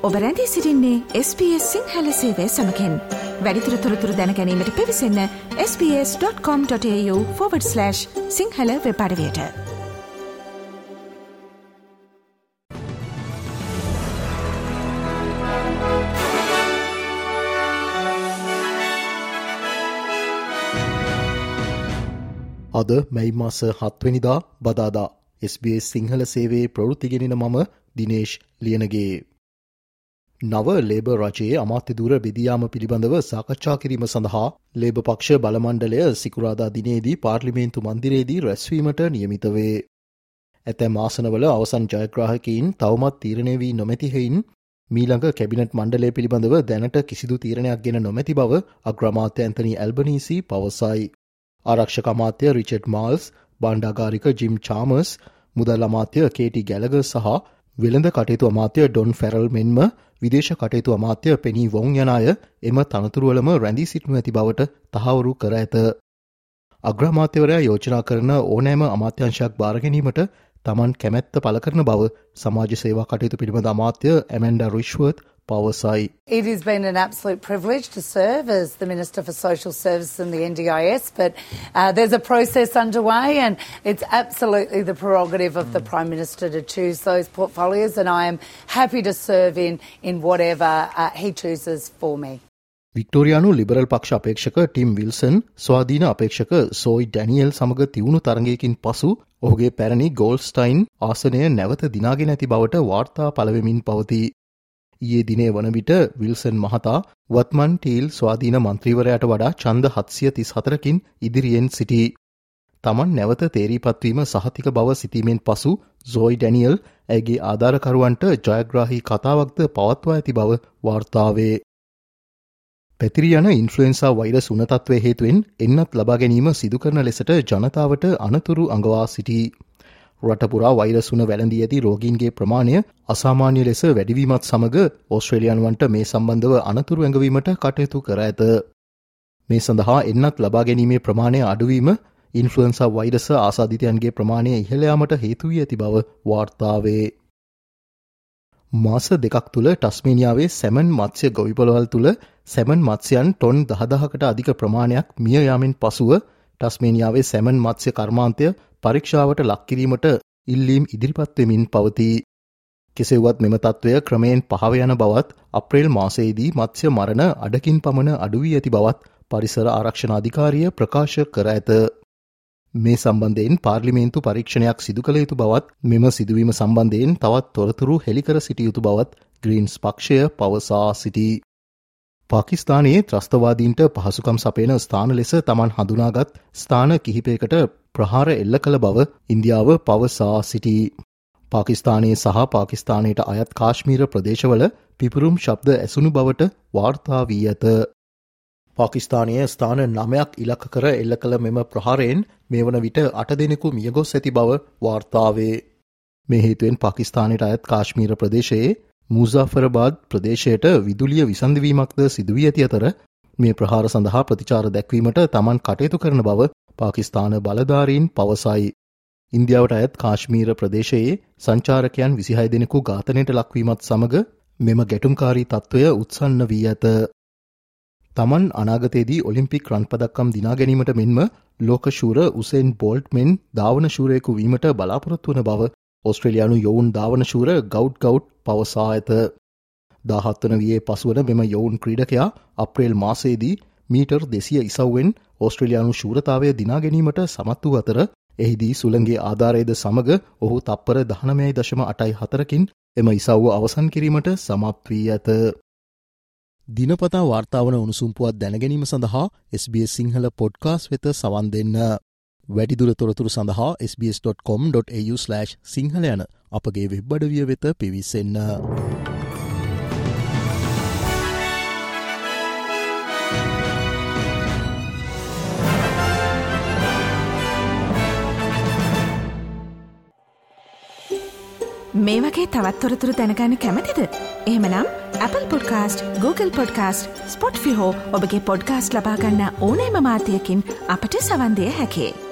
ඔබ රැඳී සිටින්නේ SBS සිංහල සේවය සමගින්. වැඩිදුර තොරතුරු දැන ගැනීමට පිවිසන්න sbs.com.au/සිංහල වෙබ් අඩවියට. අද මැයි මාස 7 වෙනිදා බදාදා SBS සිංහල සේවයේ ප්‍රවෘත්ති ගෙනෙන මම දිනේෂ් ලියනගේ. නව ලේබර් රජයේ අමාත්‍ය ධුර බෙදියාම පිළිබඳව සාකච්ඡා කිරීම සඳහා ලේබර් පක්ෂ බලමණ්ඩලය සිකුරාදා දිනේදී පාර්ලිමේන්තු මන්දිරයේදී රැස්වීමට නියමිත වේ. ඇතැම් ආසනවල අවසන් ජයග්‍රාහකයින් තවමත් තීරණය වී නොමැති හේයින් මීළඟ කැබිනට් මණ්ඩලය පිළිබඳව දැනට කිසිදු තීරණයක් ගෙන නොමැති බව අග්‍රාමාත්‍ය ඇන්තනි ඇල්බනීසි පවසයි. ආරක්ෂක අමාත්‍ය රිචඩ් මාල්ස්, බණ්ඩාගාරික ජිම් චාමර්ස්, මුදල් අමාත්‍ය කේටි ගැලගර් සහ වෙළඳ කටයුතු අමාත්‍ය ඩොන් ෆැරල් මෙන්ම විදේශ කටයුතු අමාත්‍ය පෙනී වොන් යන අය එම තනතුරුවලම රැඳී සිටිනු ඇති බවට තහවුරු කර ඇත. අග්‍රාමාත්‍යවරයා යෝජනා කරන ඕනෑම අමාත්‍යංශයක් බාර ගැනීමට තමන් කැමැත්ත පළ කරන බව සමාජ සේවා කටයුතු පිළිබඳ අමාත්‍ය ඇමැන්ඩා රිශ්වර්ත් පවසයි. It has been an absolute privilege to serve as the Minister for Social Services and the NDIS, but there's a process underway and it's absolutely the prerogative of the Prime Minister to choose those portfolios, and I am happy to serve in whatever he chooses for me. වික්ටෝරියානු liberal පක්ෂ අපේක්ෂක Tim Wilson ස්වාධීන අපේක්ෂක සෝයි Daniel සමග තිවුණු තරගයකින් පසු ඔහුගේ පැරණි Goldstein ආසනය නැවත දිනාගෙන ඇති බවට වාර්තා පළවෙමින් පවතී. ඊයේ දිනේ වන විට විල්සන් මහතා වත්මන් ටීල් ස්වාධීන මන්ත්‍රීවරයාට වඩා ඡන්ද 734කින් ඉදිරියෙන් සිටී. තමන් නැවත තේරීපත්වීම සහතික බව සිතීමෙන් පසු සෝයි ඩැනියල් ඇගේ ආධාරකරුවන්ට ජයග්‍රාහී කතාවක්ද පවත්වා ඇති බව වාර්තා වේ. පැතිරී යන ඉන්ෆ්ලුවෙන්සා වෛරස් උණතත්වය හේතුවෙන් එන්නත් ලබා ගැනීම සිදු කරන ලෙසට ජනතාවට අනතුරු අඟවා සිටී. රටපුරා වෛරස් උණ වැළඳී ඇති රෝගීන්ගේ ප්‍රමාණය අසාමාන්‍ය ලෙස වැඩිවීමත් සමග ඕස්ට්‍රේලියානුවන්ට මේ සම්බන්ධව අනතුරු ඇඟවීමට කටයුතු කර ඇත. මේ සඳහා එන්නත් ලබා ගැනීමේ ප්‍රමාණය අඩුවීම ඉන්ෆ්ලුවෙන්සා වෛරස ආසාදිතයන්ගේ ප්‍රමාණය ඉහළ යාමට හේතු වී ඇති බව වාර්තා වේ. මාස දෙකක් තුළ ටස්මේනියාවේ සැමන් මත්ස්‍ය ගොවිපළවල් තුළ සැමන් මත්ස්‍යයන් ටොන් 10,000කට අධික ප්‍රමාණයක් මිය යාමෙන් පසුව ටස්මේනියාවේ සැමන් මත්ස්‍ය කර්මාන්තය පරීක්ෂාවට ලක්කිරීමට ඉල්ලීම් ඉදිරිපත් වෙමින් පවතී. කෙසේවත් මෙම තත්ත්වය ක්‍රමයෙන් පහව යන බවත් අප්‍රේල් මාසයේදී මත්ස්‍ය මරණ අඩකින් පමණ අඩු වී ඇති බවත් පරිසර ආරක්ෂණ අධිකාරිය ප්‍රකාශ කර ඇත. මේ සම්බන්ධයෙන් පාර්ලිමේන්තු පරීක්ෂණයක් සිදු කළ යුතු බවත් මෙම සිදුවීම සම්බන්ධයෙන් තවත් තොරතුරු හෙළිකර සිටිය යුතු බවත් ග්‍රීන්ස් පක්ෂය පවසා සිටී. පාකිස්තානයේ ත්‍රස්තවාදීන්ට පහසුකම් සපයන ස්ථාන ලෙස තමන් හඳුනාගත් ස්ථාන කිහිපයකට ප්‍රහාර එල්ල කළ බව ඉන්දියාව පවසා සිටී. පාකිස්තානයේ සහ පාකිස්තානයට අයත් කාශ්මීර ප්‍රදේශවල පිපුරුම් ශබ්ද ඇසුණු බවට වාර්තා වී ඇත. පාකිස්තානයේ ස්ථාන 9ක් ඉලක්ක කර එල්ල කළ මෙම ප්‍රහාරයෙන් මේ වන විට 8 දෙනෙකු මියගොස් ඇති බව වාර්තා වේ. මේ හේතුවෙන් පාකිස්තානයට අයත් කාශ්මීර ප්‍රදේශයේ මුසාෆරබාද් ප්‍රදේශයට විදුලිය විසන්ධවීමක්ද සිදුවී ඇති අතර මේ ප්‍රහාර සඳහා ප්‍රතිචාර දැක්වීමට තමන් කටයුතු කරන බව පාකිස්තාන බලධාරීන් පවසයි. ඉන්දියාවට අයත් කාශ්මීර ප්‍රදේශයේ සංචාරකයන් 26 දෙනෙකු ඝාතනයට ලක්වීමත් සමග මෙම ගැටුම්කාරී තත්ත්වය උත්සන්න වී ඇත. තමන් අනාගතයේදී ඔලිම්පික් රන් පදක්කම් දිනා ගැනීමට මෙන්ම ලෝක ශූර උසේන් බෝල්ට් මෙන් ධාවන ශූරයෙකු වීමට බලාපොරොත්තු වන බව ඕස්ට්‍රේලියානු යොවුන් ධාවන ශූර ගවුට් පවසා ඇත. 17 වන වියේ පසුවන මෙම යොවුන් ක්‍රීඩකයා අප්‍රේල් මාසයේදී මීටර් 200 ඉසව්වෙන් ඕස්ට්‍රේලියානු ශූරතාවය දිනා ගැනීමට සමත් වූ අතර එහිදී සුළඟේ ආධාරයද සමග ඔහු තප්පර 19.84කින් එම ඉසව්ව අවසන් කිරීමට සමත් වී ඇත. දිනපතා වාර්තාවන උණුසුම් පුවත් දැනගැනීම සඳහා SBS සිංහල පොඩ්කාස්ට් වෙත සවන් දෙන්න. වැඩිදුර තොරතුරු සඳහා sbs.com.au/සිංහල යන අපගේ වෙබ් අඩවිය වෙත පිවිසෙන්න. මේ වගේ තවත් තොරතුරු දැනගන්න කැමතිද? එහෙමනම් Apple Podcast, Google Podcast, Spotify හෝ ඔබගේ පොඩ්කාස්ට් ලබා ගන්න ඕනෑම මාධ්‍යයකින් අපට සවන් දෙන්න හැකියි.